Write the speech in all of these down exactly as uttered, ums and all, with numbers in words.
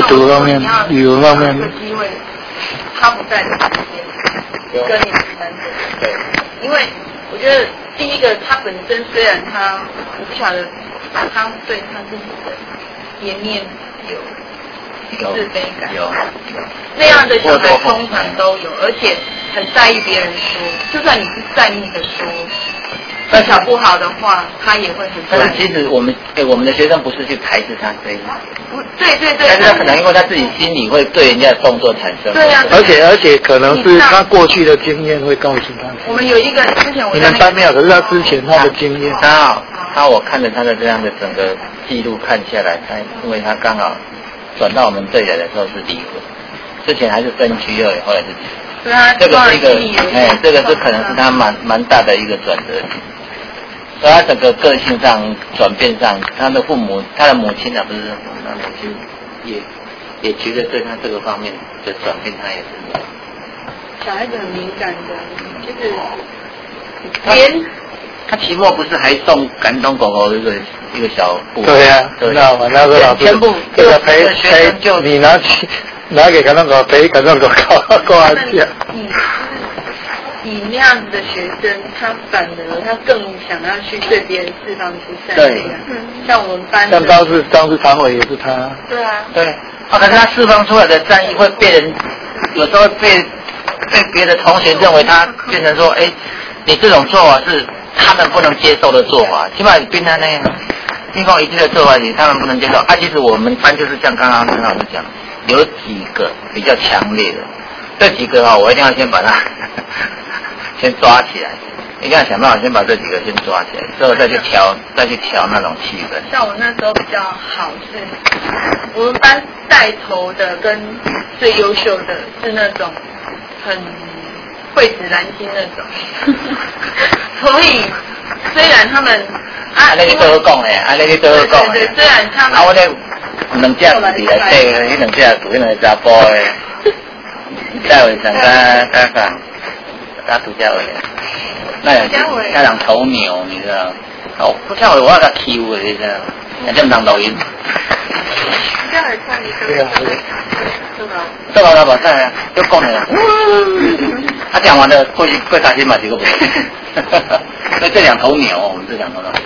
读方面、语文方面， 机会他不在这边跟你们三个， 对， 因为我觉得第一个他本身虽然他我不晓得他对他自己的颜面有是非感， 有那样的小孩通常都有，而且很在意别人说，就算你是善意的说。技巧不好的话，他也会很。 但是其实我们哎、欸，我们的学生不是去排斥他这一点， 不，对对对。 但是他可能因为他自己心里会对人家的动作产生。 对啊。 而且而且可能是他过去的经验会告诉他。 我们有一个之前我。 你们班没有，可是他之前他的经验。 他他我看着他的这样的整个记录看下来，他因为他刚好转到我们这里来的时候是离婚，之前还是分居二，后来是离婚。 对啊。 这个是一个哎、欸，这个是可能是他蛮蛮大的一个转折点。所以他整个个性上转变上，他的父母，他的母亲啊，不是他母亲也也觉得对他这个方面的转变，他也是。 小孩子很敏感的，就是连他期末不是还送感动狗狗一个一个小布？ 对呀、啊，知道吗？那个老师全部这个陪陪就你拿去拿给感动狗陪感动狗挂挂下。 嗯。以那样子的学生，他反而他更想要去对别人释放出善意。对，嗯，像我们班。 像当时当时常委也是他。 对啊。 对，啊，可是他释放出来的善意会被人，有时候被被别的同学认为他变成说，哎，你这种做法是他们不能接受的做法，起码跟他那样，一方一致的做法，你他们不能接受。啊，其实我们班就是像刚刚陈老师讲，有几个比较强烈的，这几个啊，我一定要先把它。先抓起来，一定要想办法先把这几个先抓起来，之后再去调，再去调那种气氛。 像我那时候比较好是，我们班带头的跟最优秀的是那种很蕙质兰心那种，所以虽然他们啊，那个都讲诶，啊，那个都讲对对，虽然他们啊，我咧两只字来对，迄两只字，迄两个查甫诶，戴伟上加加上。他涂家伟，那人那人头牛，你知道？哦，涂家伟我给他欺负的，你知道？人家唔当录音。 涂家伟看你对啊， 这个老板在啊，就讲了。他讲完了，过去过大心嘛，结果不。所以这两头牛，我们这两头牛。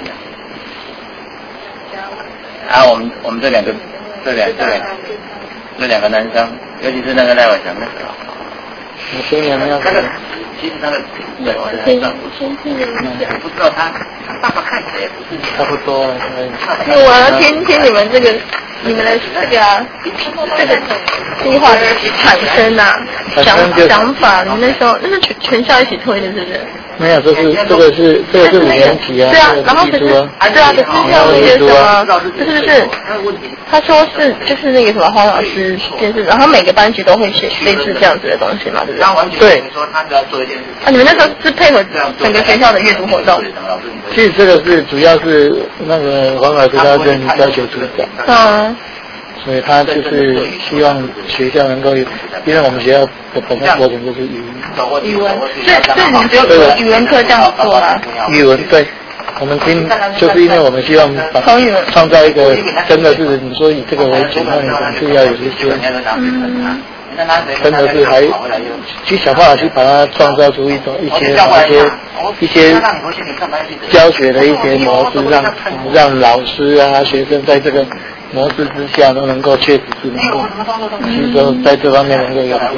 啊，我们我们这两个，这两这两这两个男生，尤其是那个赖伟强那个。 我今年没有。 那个其实他的对，我还算不错。不知道他他爸爸看起来也不是差不多了。 我要听听你们这个你们的这个、啊、这个计划的产生啊，想想法，你们那时候那是全全校一起推的，是不是？ 没有，这是这个是这个是五年级啊。 对啊，然后可是对啊，可是像那些什么，就是不是？他说是就是那个什么黄老师电视，然后每个班级都会写类似这样子的东西嘛，对不对？ 对。 啊，你们那时候是配合整个学校的阅读活动？ 其实这个是主要是那个黄老师他任教学组长。 嗯。 所以他就是希望学校能够，因为我们学校的本身国程就是语文， 语文，所以所以你们只有语文科这样做吗？ 语文对，我们今就是因为我们希望把创造一个真的是你说以这个为主，那你总是要有一些，嗯，真的是还去想办法去把它创造出一种一些一些一些教学的一些模式，让让老师啊学生在这个模式之下都能够确实是能够吸收，在这方面能够有这样。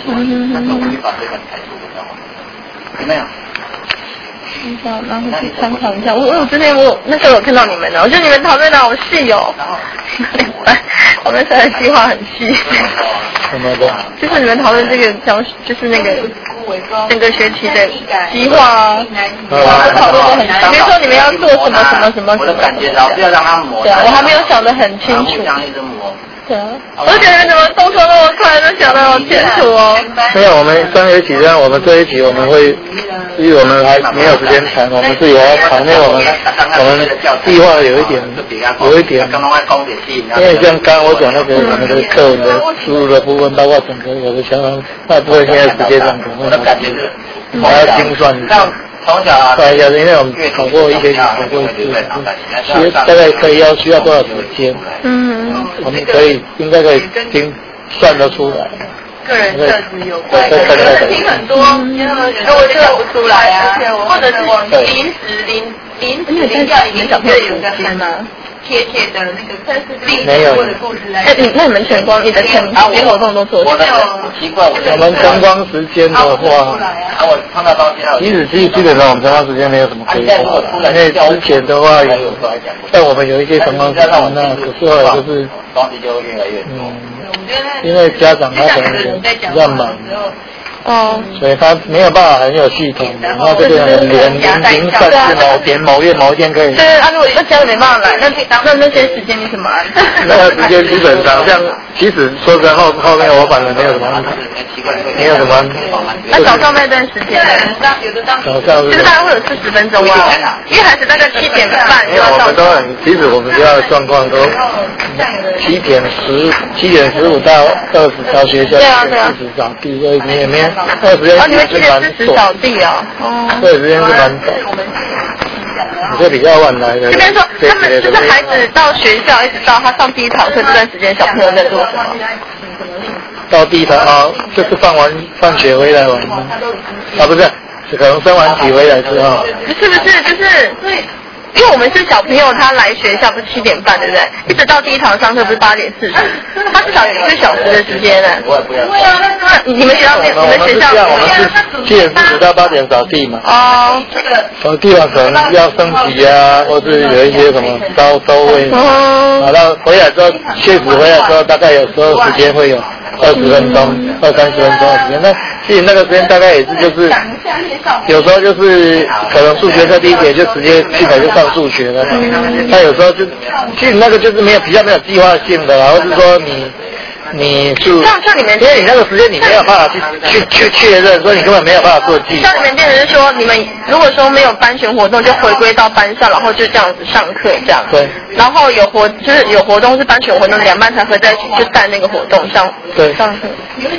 有没有？ 你想拿回去参考一下。我我之前我那时候有看到你们的，我觉得你们讨论的好细哦。我们现在计划很细。 什么的？ 就是你们讨论这个教，就是那个整个学期的计划啊，然后讨论的很细。比如说你们要做什么什么什么什么。 我的感觉老师要让他磨。 对啊，我还没有想得很清楚。对啊，我觉得你们动作那么快，都想得好清楚哦。 没有，我们上学期呢，我们这一期我们会，因为我们还没有时间谈，我们是有要谈，因为我们我们计划有一点有一点，因为像刚刚我讲那个我们的课文的输入的部分，包括整个我的想法，那部分现在时间上可能会还要精算。 从小啊， 对，因为我们考过一学期考过一次，其实大概可以要需要多少时间？嗯，我们可以应该可以听算得出来。 个人特质有关，有的听很多，如果测不出来啊，或者是临时临临时临掉一个小朋友有个很贴切的那个历史或者故事来。 哎，你那你们全光你的全全活动都做什么？ 我们晨光时间的话，即使基基本上我们晨光时间没有什么规划，因为之前的话有，但我们有一些晨光时间，那可是后来就是嗯。因为家长他可能比较忙，哦，所以他没有办法很有系统的，然后这个人连零零散是某天某月某一天可以。 对，啊，如果那家里没办法来，那那那些时间你怎么安排？ 那个时间基本上像，其实说实在后后面我反正没有什么安排，没有什么安排。 那早上那段时间呢？ 早上就是大概会有四十分钟啊，因为孩子大概七点半就要上。 我们都很，其实我们学校的状况都七点十七点十五到二十到学校四十扫地，所以你也没有二十天哦，你们七点四十扫地啊？哦， 对，时间是蛮短。你是比较晚来的。 这边说他们就是孩子到学校一直到他上第一堂课这段时间，小朋友在做什么？ 到第一堂啊，就是放完放学回来玩吗？啊，不是，是可能升完级回来之后。 不是不是，就是因为我们是小朋友，他来学校不是七点半，对不对？一直到第一堂上课不是八点四十，他至少有一个小时的时间呢。 不会不会。 那你们学校你们学校我们是七点四十到八点扫地嘛。 哦。 扫地了可能要升级啊，或是有一些什么收收位。哦。好了，回来之后确实回来之后，大概有时候时间会有二十分钟、二三十分钟的时间。那其实那个时间大概也是就是，有时候就是可能数学课第一节就直接进来就上数学了。那有时候就其实那个就是没有比较没有计划性的啦，或是说你。你是像像你们， 因为你那个时间你没有办法去去去确认，所以你根本没有办法做记。 像你们变成是说，你们如果说没有班前活动，就回归到班上，然后就这样子上课这样。 对。 然后有活就是有活动是班前活动，两班才合在一起就带那个活动上。 对。 上课。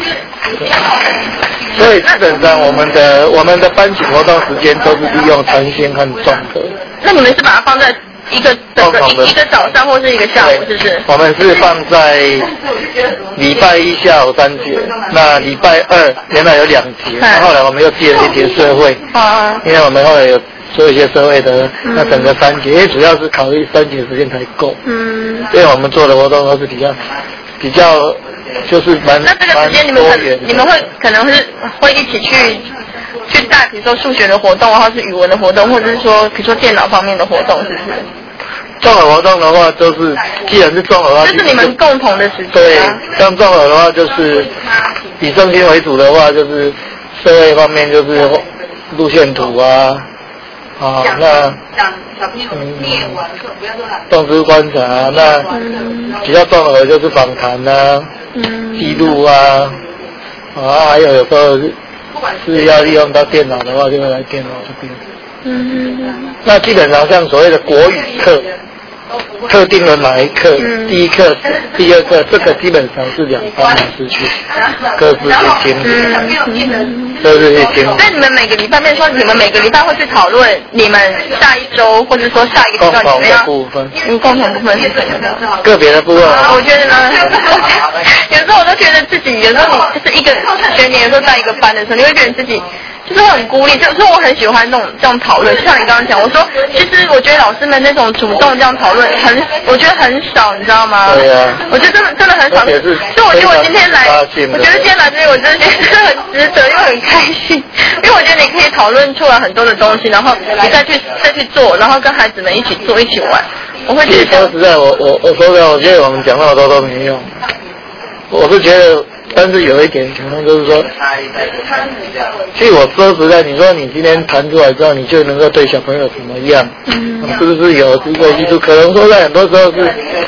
所以基本上我们的我们的班级活动时间都是利用晨兴和综合。 那你们是把它放在？一个整个一一个早上或是一个下午，是不是？ 我们是放在礼拜一下午三节，那礼拜二原来有两节，那后来我们又接了一节社会，啊，因为我们后来有做一些社会的，嗯、那整个三节，因为主要是考虑三节时间才够，嗯，因为我们做的活动都是比较比较就是蛮那这个时间你们可你们会可能是会一起去。去带，比如说数学的活动，或是语文的活动，或者是说，比如说电脑方面的活动，是不是？ 综合活动的话，都是既然是综合的话， 这是你们共同的时间、啊。 对，像综合的话，就是以正经为主的话，就是社会方面就是路线图啊，啊，那嗯，动植物观察、啊，那比较综合就是访谈啊，记录啊，啊，还有有时候。是要利用到电脑的话，就会来电脑这边。嗯嗯。那基本上像所谓的国语课，特定的哪一课，嗯、第一课、第二课，这个基本上是两班老师去各自去监督，各自去监督。 所以你们每个礼拜，面说你们每个礼拜会去讨论你们下一周，或者说下一个阶段共同的部分。 嗯，共同部分是什么的？ 个别的部分。 啊，我觉得呢，有时候我都觉得自己，有时候你就是一个学年，有时候在一个班的时候，你会觉得自己。就是很孤立，就是我很喜欢那种这样讨论，就像你刚刚讲，我说其实我觉得老师们那种主动这样讨论很，我觉得很少，你知道吗？ 对啊。 我觉得真的真的很少。所以我觉得我今天来，我觉得今天来这里，我真的觉得很值得，又很开心，因为我觉得你可以讨论出来很多的东西，然后你再去再去做，然后跟孩子们一起做一起玩，我会觉得。 说实在，我我我说的，我觉得我们讲那么多都没用，我是觉得。但是有一点可能就是说，其实我说实在，你说你今天谈出来之后，你就能够对小朋友怎么样？嗯，是不是有一个基础？可能说在很多时候是，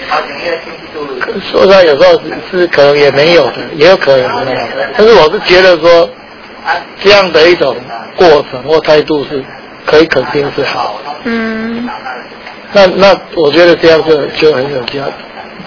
说实在有时候是是可能也没有的，也有可能的。但是我是觉得说，这样的一种过程或态度是可以肯定是好的。嗯，那那我觉得这样就就很有价值。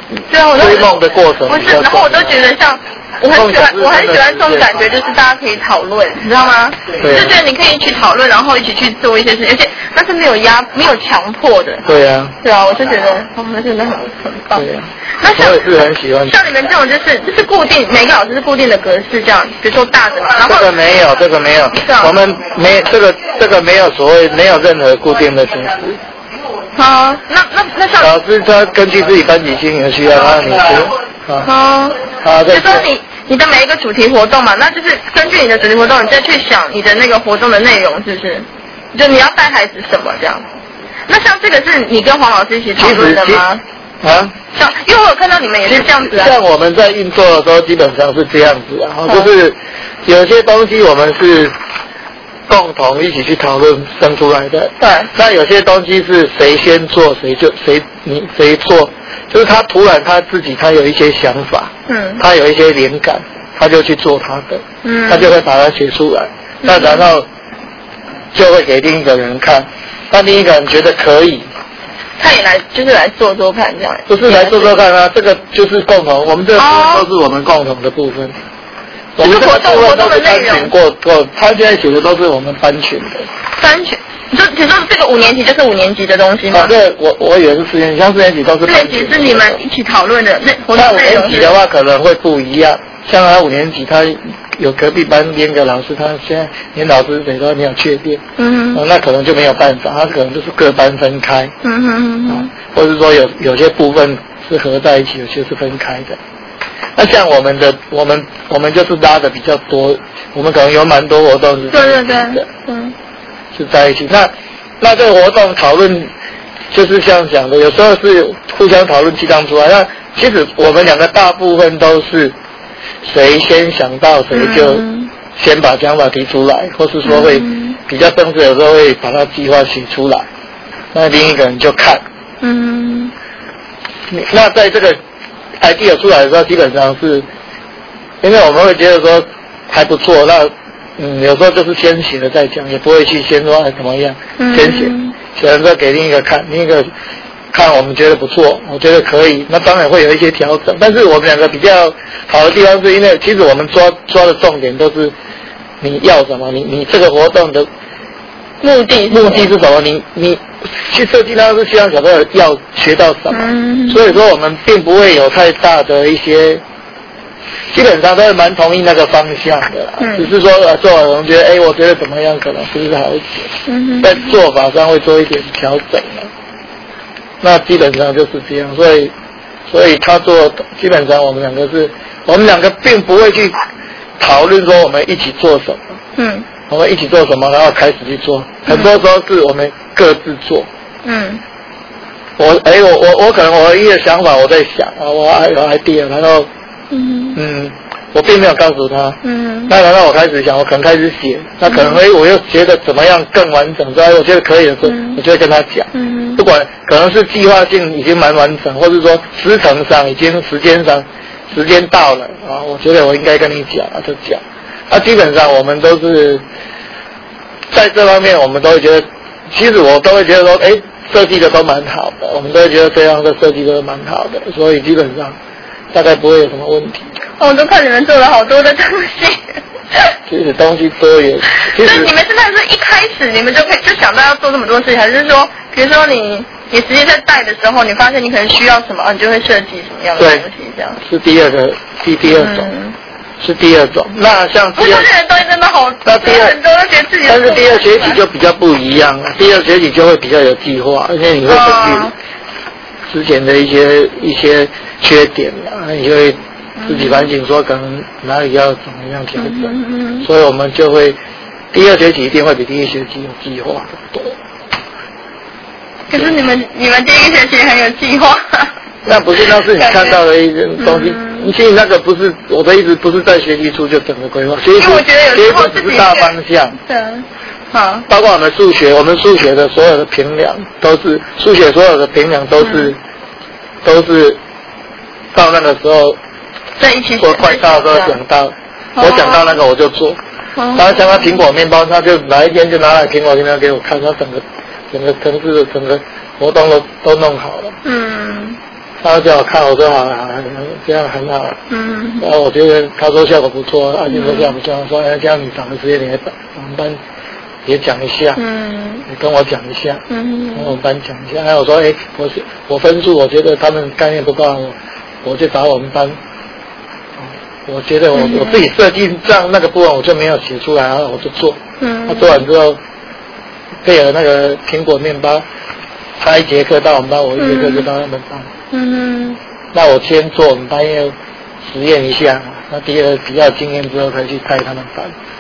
对啊，我追梦的过程。 不是，然后我都觉得像。我很喜欢，我很喜欢这种感觉，就是大家可以讨论，你知道吗？就觉得你可以一起讨论，然后一起去做一些事情，而且那是没有压、没有强迫的。 对啊。 对啊，我就觉得，哦，那真的很很棒。 对啊。 那像我也是很喜欢。 像你们这种就是就是固定，每个老师是固定的格式这样，比如说大的嘛，然后这个没有，这个没有，我们没这个这个没有所谓没有任何固定的形式。 好，那那那像老师他根据自己班级经营的需要，让你学。 啊。好，就说你你的每一个主题活动嘛，那就是根据你的主题活动，你再去想你的那个活动的内容，是不是？就你要带孩子什么这样？那像这个是你跟黄老师一起讨论的吗？ 啊？ 像，因为我有看到你们也是这样子啊。 像我们在运作的时候，基本上是这样子啊，就是有些东西我们是共同一起去讨论生出来的。 对。 那有些东西是谁先做谁就谁你谁做。就是他突然他自己他有一些想法，嗯，他有一些灵感，他就去做他的，嗯，他就会把它写出来，嗯、那然后就会给另一个人看，那另一个人觉得可以， 他也来就是来做做看这样， 不是来做做看啊，这个就是共同，我们这个部分都是我们共同的部分，哦、我们这个部分都是班群过过，他现在写的都是我们班群的， 班群。你说，你说这个五年级就是五年级的东西吗？ 啊，对，我我以为是四年级，像四年级都是。 四年级是你们一起讨论的那活动内容。 五年级的话可能会不一样，像他五年级，他有隔壁班编个老师，他现在连老师谁都没有确定，嗯哼、啊，那可能就没有办法，他可能就是各班分开，嗯哼嗯哼，啊，或者说有有些部分是合在一起，有些是分开的。那像我们的，我们我们就是拉的比较多，我们可能有蛮多活动是。 对对对，嗯。 是在一起，那那这个活动讨论就是这样讲的，有时候是互相讨论激荡出来。那其实我们两个大部分都是谁先想到谁就先把想法提出来，或是说会比较正式，有时候会把它计划写出来，那另一个人就看。嗯。那在这个 idea 出来的时候，基本上是因为我们会觉得说还不错，那。嗯，有时候就是先写了再讲，也不会去先说怎么样，嗯、先写，写完之后给另一个看，另一个看我们觉得不错，我觉得可以，那当然会有一些调整。但是我们两个比较好的地方是因为，其实我们抓抓的重点都是你要什么，你你这个活动的目的目的是什么？你你去设计它是希望小朋友要学到什么，嗯、所以说我们并不会有太大的一些。基本上都是蛮同意那个方向的，嗯、只是说呃做完我们觉得，哎，我觉得怎么样可能是不是好一点，嗯、在做法上会做一点调整了。那基本上就是这样，所以所以他做基本上我们两个是，我们两个并不会去讨论说我们一起做什么，嗯，我们一起做什么，然后开始去做，很多时候是我们各自做，嗯。我哎我我我可能我一个想法我在想啊，我还有 idea， 然后。嗯嗯，我并没有告诉他。嗯，那然后我开始想，我可能开始写，那可能哎，我又觉得怎么样更完整，所以我觉得可以的时候，嗯、我就会跟他讲。嗯，不管可能是计划性已经蛮完整，或者说时程上已经时间上时间到了啊，我觉得我应该跟你讲啊，就讲。啊，基本上我们都是在这方面，我们都会觉得，其实我都会觉得说，哎，设计的都蛮好的，我们都会觉得这样的设计都蛮好的，所以基本上。大概不会有什么问题。 哦，我都看你们做了好多的东西。 其实东西多也。 所以你们是那是一开始你们就可以就想到要做这么多事情，还是说，比如说你你直接在带的时候，你发现你可能需要什么，你就会设计什么样的东西这样？ 是第二个，第第二种，嗯、是第二种。那像第二， 我发现东西真的好， 那第二很多都觉得自己。 但是第二学期就比较不一样了，第二学期就会比较有计划，而且你会根据之前的一些一些缺点啊，你会自己反省说可能哪里要怎么样调整，嗯、所以我们就会第二学期一定会比第一学期有计划的多。 可是你们你们第一个学期很有计划。 那不是，那是你看到的一个东西。嗯、其实那个不是我的意思，不是在学期初就整个规划，学期初学期初只是大方向。 对。好。 包括我们数学，我们数学的所有的评量都是数学所有的评量都是、嗯、都是到那个时候， 在一起。 我快到的时候想到，我想到那个我就做。哦。然后像他苹果面包，他就哪一天就拿来苹果面包给我看，他整个整个城市的整个活动都都弄好了。嗯。 他叫我看，我说好了，好了，这样很好。 嗯。 然后我觉得他说效果不错，阿金说效果不错，说哎，这样你长的时间你来我们班也讲一下，嗯，你跟我讲一下，嗯，跟我们班讲一下。还有说，哎，我我分数我觉得他们概念不够，我我就找我们班。我觉得我、嗯、我自己设计这样那个部分我就没有写出来，然后我就做。嗯。他做完之后，配合那个苹果面包，他一节课到我们班，我一节课就到他们班。嗯。那我先做我们班要实验一下，那第二比较经验之后才去带他们班。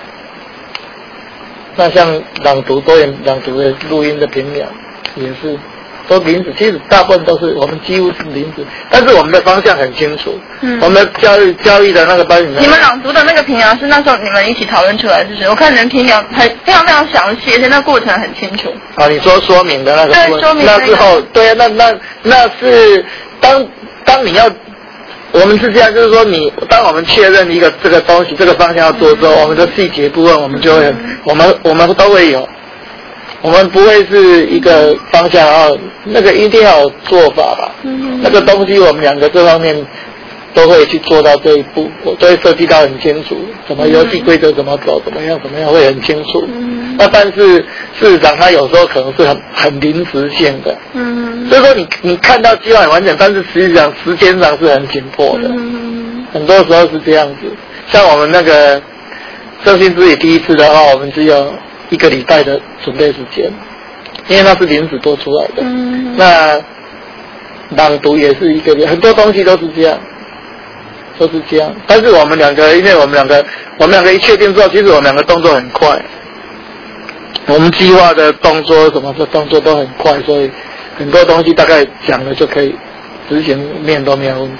那像朗读多元朗读的录音的评量也是都零子，其实大部分都是我们几乎是零子，但是我们的方向很清楚。嗯，我们的教育教育的那个班里面， 你们朗读的那个评量是那时候你们一起讨论出来，是不是？我看你们评量很非常非常详细，而且那过程很清楚。 啊，你说说明的那个， 对，说明那之后，对啊，那那那是当当你要。我们是这样，就是说你，当我们确认一个这个东西、这个方向要做之后，嗯、我们的细节部分我们就会，嗯、我们我们都会有，我们不会是一个方向，然后那个一定要有做法吧。嗯、那个东西我们两个这方面都会去做到这一步，我都会设计到很清楚，什么游戏规则怎么走，怎么样怎么样会很清楚。嗯、那但是事实上，它有时候可能是很很临时性的。嗯。所以说你你看到计划很完整，但是实际上时间上是很紧迫的，嗯、很多时候是这样子。像我们那个正心之语第一次的话，我们只有一个礼拜的准备时间，因为那是临时多出来的。嗯、那朗读也是一个，很多东西都是这样，都是这样。但是我们两个，因为我们两个，我们两个一确定之后，其实我们两个动作很快，我们计划的动作什么的动作都很快，所以。很多东西大概讲了就可以，执行面都没有问题。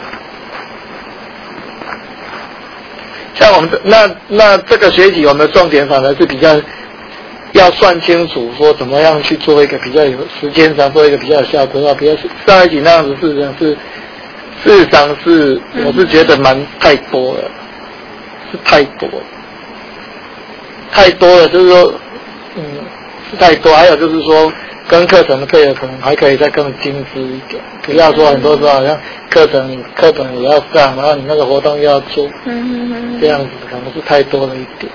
像我们那那这个学期我们的重点反而是比较要算清楚，说怎么样去做一个比较有时间上做一个比较有效果的话，比较上一集那样子事实上是事实上是我是觉得蛮太多了，是太多了，太多了，就是说嗯是太多，还有就是说。跟课程的配合可能还可以再更精致一点，不要说很多时候好像课程你课本也要上，然后你那个活动又要做，嗯、这样子可能是太多了一点。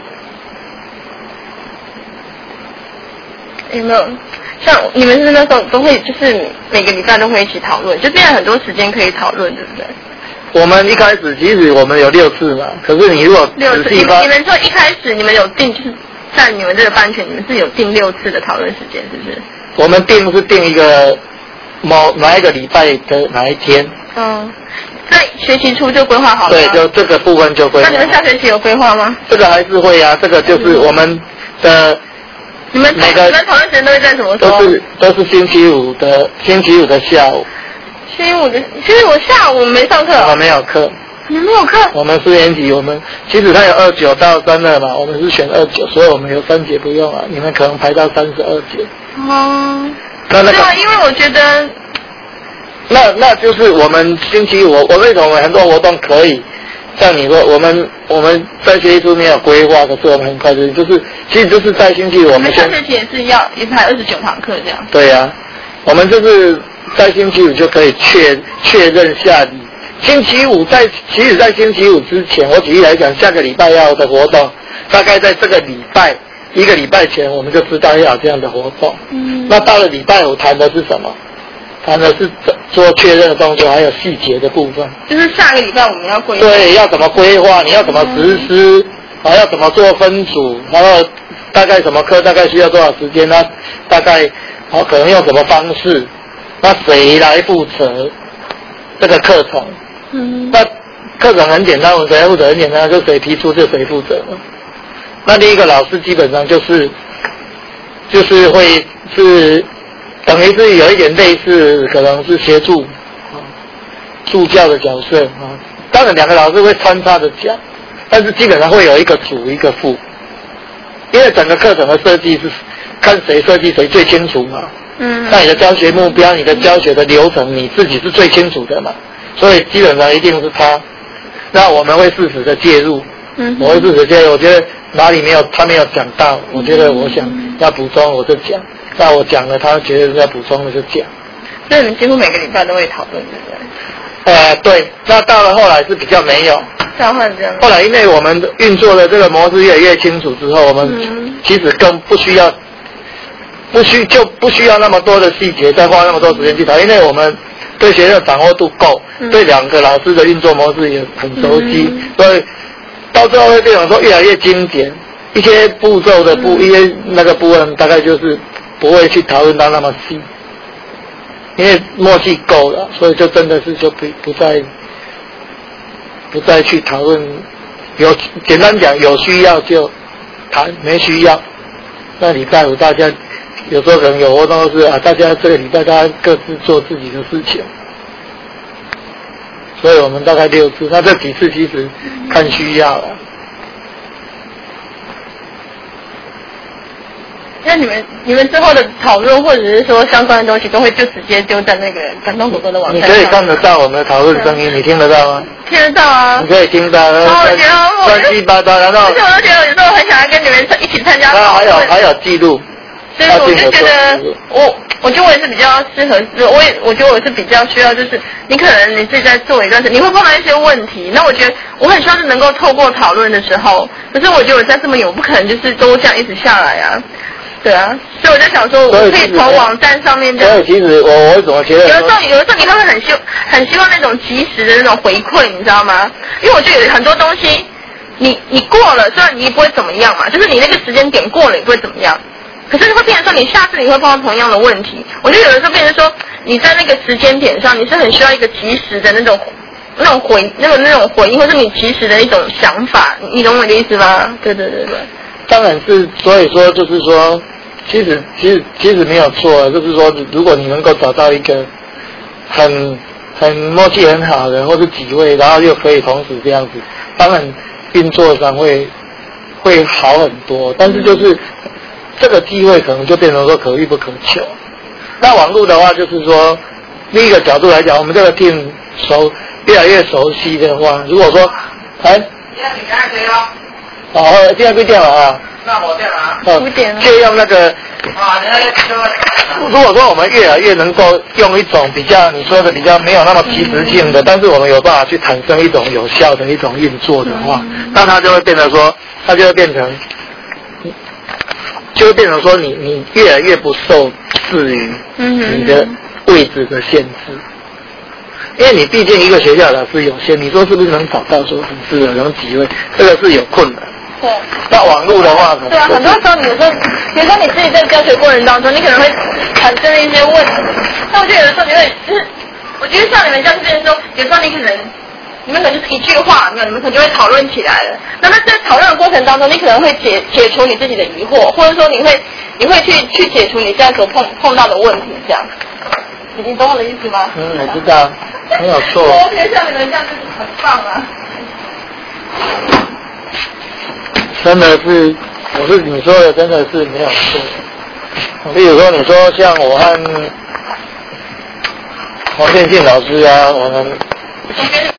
有没有像你们是那时候都会就是每个礼拜都会一起讨论，就变成很多时间可以讨论，对不对？ 我们一开始其实我们有六次嘛，可是你如果六次，你你们说一开始你们有定就是。在你们这个班群，你们是有定六次的讨论时间，是不是？ 我们定是定一个某哪一个礼拜的哪一天。嗯， 在学期初就规划好了。 对，就这个部分就规划。 那你们下学期有规划吗？ 这个还是会啊，这个就是我们的。 你们每个你们讨论时间都会在什么时候？ 都是都是星期五的星期五的下午。 星期五的星期五下午我们没上课。 我没有课。 你没有课？ 我们四年级，我们其实它有二九到三二嘛，我们是选二九，所以我们有三节不用啊。你们可能排到三十二节。哦。那那个。对啊， 因为我觉得。 那那就是我们星期五，我为什么很多活动可以？像你说，我们我们在学期初没有规划，可是我们很快就就是，其实就是在星期五我们下学期也是要一排二十九堂课这样。 对呀、啊，我们就是在星期五就可以确确认下礼。星期五在，其实在星期五之前，我举例来讲，下个礼拜要的活动，大概在这个礼拜一个礼拜前，我们就知道要有这样的活动。嗯。那到了礼拜五谈的是什么？谈的是做确认的动作，还有细节的部分。 就是下个礼拜我们要规划。 对，要怎么规划？你要怎么实施？啊、嗯，要怎么做分组？然后大概什么课大概需要多少时间？那大概好可能用什么方式？那谁来负责这个课程？嗯，那课程很简单，我们谁负责很简单，就谁提出就谁负责了。那另一个老师基本上就是就是会是等于是有一点类似，可能是协助啊助教的角色啊。当然两个老师会穿插着讲，但是基本上会有一个主一个副，因为整个课程的设计是看谁设计谁最清楚嘛。嗯，那你的教学目标、你的教学的流程，你自己是最清楚的嘛。所以基本上一定是他，那我们会适时的介入，嗯，我会适时介入。我觉得哪里没有他没有讲到，我觉得我想要补充我就讲，那我讲了他觉得要补充的就讲。 所以你们几乎每个礼拜都会讨论，对不对？ 呃，对，那到了后来是比较没有。 交换这样。 后来因为我们运作的这个模式越来越清楚之后，我们其实更不需要，不需就不需要那么多的细节，再花那么多时间去讨，因为我们对学生的掌握度够，嗯、对两个老师的运作模式也很熟悉，嗯、所以到最后会变成说越来越精简，一些步骤的部、嗯、一些那个部分大概就是不会去讨论到那么细。因为默契够了，所以就真的是就不不再不再去讨论。有简单讲，有需要就谈，没需要，那礼拜五大家有时候可能有活动是啊，大家这个礼拜大家各自做自己的事情。所以我们大概六次，那这几次其实看需要了。 那你们你们之后的讨论或者是说相关的东西，都会就直接丢在那个感动狗狗的网站上。 你可以看得到我们的讨论声音，你听得到吗？ 听得到啊。 你可以听到。然后乱七八糟，然后。 而且我都觉得有时候很想要跟你们一起参加讨论。 还有还有记录。 所以我就觉得我。我觉得我也是比较适合，我也我觉得我是比较需要，就是你可能你自己在做一段时间，你会碰到一些问题，那我觉得我很希望是能够透过讨论的时候，可是我觉得我在这么远，我不可能就是都这样一直下来啊，对啊，所以我在想说，我可以从网站上面这样。 所以其实我我怎么觉得？ 有的时候有的时候你会很希很希望那种及时的那种回馈，你知道吗？因为我觉得有很多东西，你你过了，虽然你也不会怎么样嘛，就是你那个时间点过了也不会怎么样。可是会变成说，你下次你会碰到同样的问题。我觉得有的时候变成说，你在那个时间点上，你是很需要一个及时的那种、那种回、那种、那种回应，或是你及时的一种想法。你懂我的意思吗？对对对对。 当然是，所以说就是说，其实其实其实没有错，就是说，如果你能够找到一个很很默契很好的，或是几位，然后又可以同时这样子，当然运作上会会好很多。但是就是。这个机会可能就变成说可遇不可求。那网络的话，就是说，另一个角度来讲，我们这个 team 熟越来越熟悉的话，如果说，哎， 现在你现在可以了。 哦，现在归电了啊。 那我电了啊。 哦，借用那个。 啊，你那个。 如果说我们越来越能够用一种比较你说的比较没有那么及时性的，但是我们有办法去产生一种有效的一种运作的话，那它就会变得说，它就会变成。就会变成说你你越来越不受制于你的位置的限制，因为你毕竟一个学校老师有限，你说是不是能找到说很适合能几位，这个是有困难。 对。 那网络的话， 对啊，很多时候你有时候，比如说你自己在教学过程当中，你可能会产生一些问题。那我觉得有的时候你会，就是我觉得像你们这样变成说，有时候你可能。你们可能就是一句话，没有，你们可能就会讨论起来了。那么在讨论的过程当中，你可能会解解除你自己的疑惑，或者说你会你会去去解除你现在所碰碰到的问题，这样。你懂我的意思吗？ 嗯，我知道，没有错。 我觉得像你们这样就是很棒啊。 真的是，我是你说的，真的是没有错。例如说，你说像我和黄建信老师啊，我们。